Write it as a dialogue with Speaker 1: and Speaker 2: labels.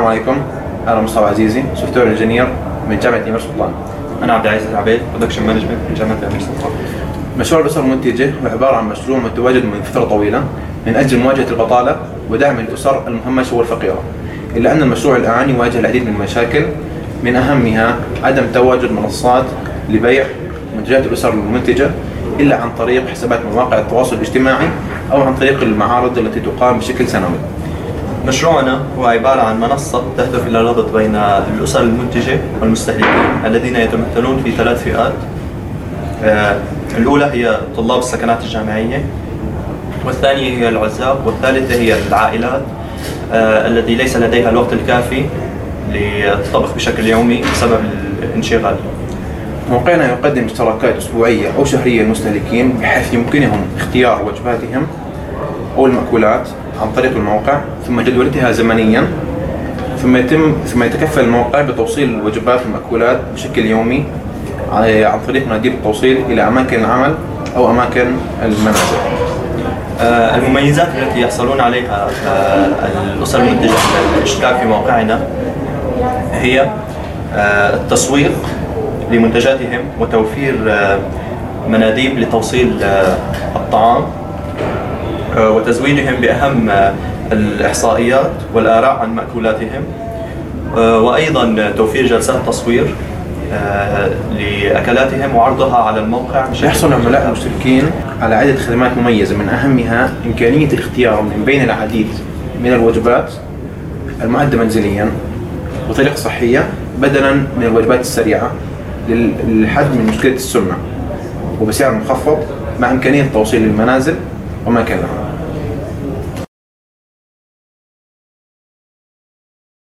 Speaker 1: السلام عليكم. أنا مصطفى عزيزي، سوفت وير انجينير من جامعة الأمير سلطان.
Speaker 2: أنا عبد العزيز العبيد، برودكشن مانجمنت من جامعة الأمير سلطان.
Speaker 1: مشروع الأسر المنتجة هو عبارة عن مشروع متواجد من فترة طويلة من أجل مواجهة البطالة ودعم الأسر المهمشة والفقيرة، إلا أن المشروع الآن يواجه العديد من المشاكل، من أهمها عدم تواجد منصات لبيع منتجات الأسر المنتجة إلا عن طريق حسابات مواقع التواصل الاجتماعي أو عن طريق المعارض التي تقام بشكل سنوي.
Speaker 2: مشروعنا هو عبارة عن منصة تهدف إلى الربط بين الأسر المنتجة والمستهلكين الذين يتمثلون في 3 فئات. الأولى هي طلاب السكنات الجامعية، والثانية هي العزاب، والثالثة هي العائلات التي ليس لديها الوقت الكافي للطبخ بشكل يومي بسبب الانشغال.
Speaker 1: موقعنا يقدم اشتراكات أسبوعية أو شهرية للمستهلكين بحيث يمكنهم اختيار وجباتهم أو المأكولات عن طريق الموقع، ثم جدولتها زمنيا، ثم يتكفل الموقع بتوصيل الوجبات والمأكولات بشكل يومي عن طريق مناديب التوصيل إلى أماكن العمل أو أماكن المنازل.
Speaker 2: المميزات التي يحصلون عليها الأسر المنتجة من الاشتراك في موقعنا هي التسويق لمنتجاتهم وتوفير مناديب لتوصيل الطعام وتزويدهم بأهم الإحصائيات والآراء عن مأكولاتهم، وأيضا توفير جلسات تصوير لأكلاتهم وعرضها على الموقع.
Speaker 1: يحصل عملاء المشتركين على عدة خدمات مميزة، من أهمها إمكانية الاختيار من بين العديد من الوجبات المعدة منزليا بطريقة صحية بدلا من الوجبات السريعة للحد من مشكلة السمنة وبسعر مخفض، مع إمكانية التوصيل للمنازل وما كان لها.